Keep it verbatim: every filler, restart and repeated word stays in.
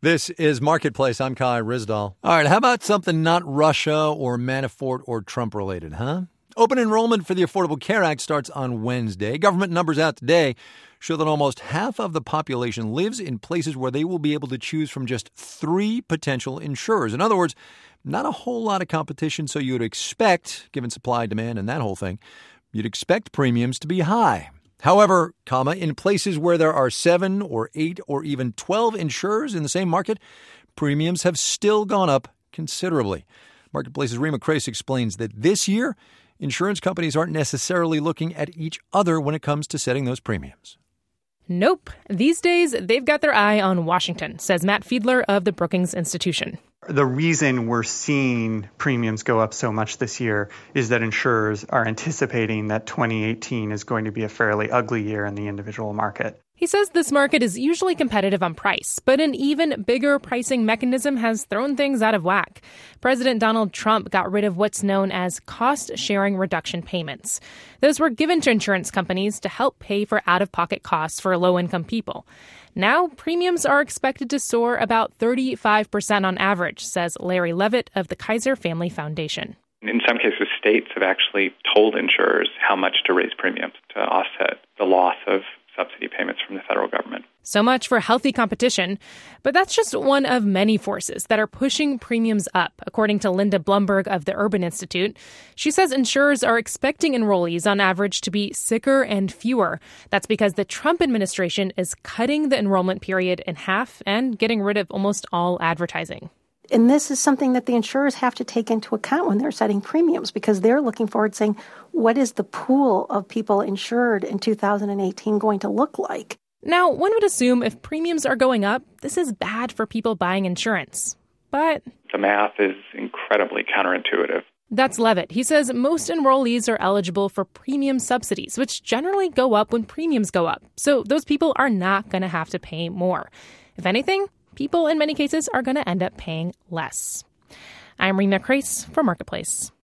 This is Marketplace. I'm Kai Ryssdal. All right, how about something not Russia or Manafort or Trump related, huh? Open enrollment for the Affordable Care Act starts on Wednesday. Government numbers out today show that almost half of the population lives in places where they will be able to choose from just three potential insurers. In other words, not a whole lot of competition, so you'd expect, given supply, demand, and that whole thing, you'd expect premiums to be high. However, comma, in places where there are seven or eight or even twelve insurers in the same market, premiums have still gone up considerably. Marketplace's Rima Kreis explains that this year, insurance companies aren't necessarily looking at each other when it comes to setting those premiums. Nope. These days, they've got their eye on Washington, says Matt Fiedler of the Brookings Institution. The reason we're seeing premiums go up so much this year is that insurers are anticipating that twenty eighteen is going to be a fairly ugly year in the individual market. He says this market is usually competitive on price, but an even bigger pricing mechanism has thrown things out of whack. President Donald Trump got rid of what's known as cost-sharing reduction payments. Those were given to insurance companies to help pay for out-of-pocket costs for low-income people. Now, premiums are expected to soar about thirty-five percent on average, says Larry Levitt of the Kaiser Family Foundation. In some cases, states have actually told insurers how much to raise premiums to offset the loss of subsidy payments from the federal government. So much for healthy competition. But that's just one of many forces that are pushing premiums up, according to Linda Blumberg of the Urban Institute. She says insurers are expecting enrollees on average to be sicker and fewer. That's because the Trump administration is cutting the enrollment period in half and getting rid of almost all advertising. And this is something that the insurers have to take into account when they're setting premiums, because they're looking forward saying, what is the pool of people insured in two thousand eighteen going to look like? Now, one would assume if premiums are going up, this is bad for people buying insurance. But the math is incredibly counterintuitive. That's Levitt. He says most enrollees are eligible for premium subsidies, which generally go up when premiums go up. So those people are not going to have to pay more. If anything, people in many cases are going to end up paying less. I'm Rima Kreis for Marketplace.